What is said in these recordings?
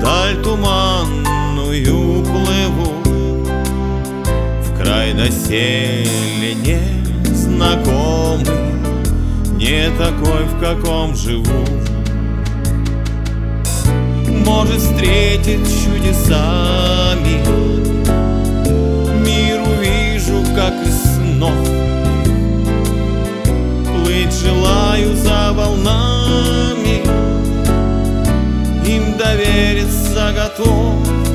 Вдаль туманную плыву, в край доселе незнакомый, не такой, в каком живу. Может встретить чудесами, мир увижу, как из снов. Плыть желаю за волнами, им довериться готов.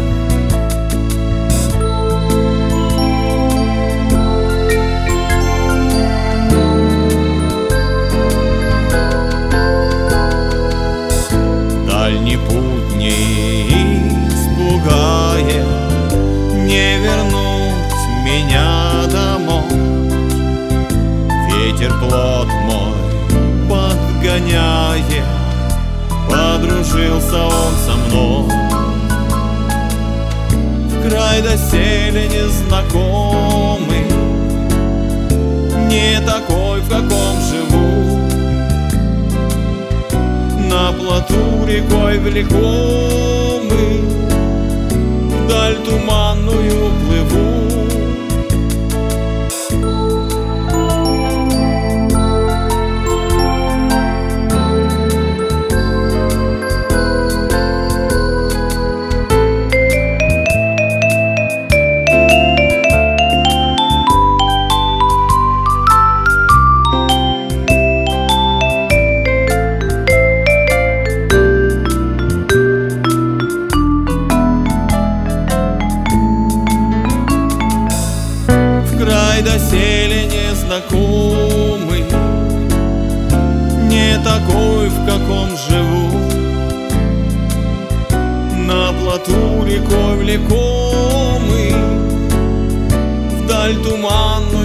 Дальний путь не испугает, не вернуть меня домой. Ветер плод мой подгоняет, подружился он со мной. В край доселе незнакомый, не такой, в каком живу. На плоту рекой влекомый, вдаль туманную плыву. Край доселе незнакомый, не такой, в каком живу. На плоту рекой влекомый, вдаль туман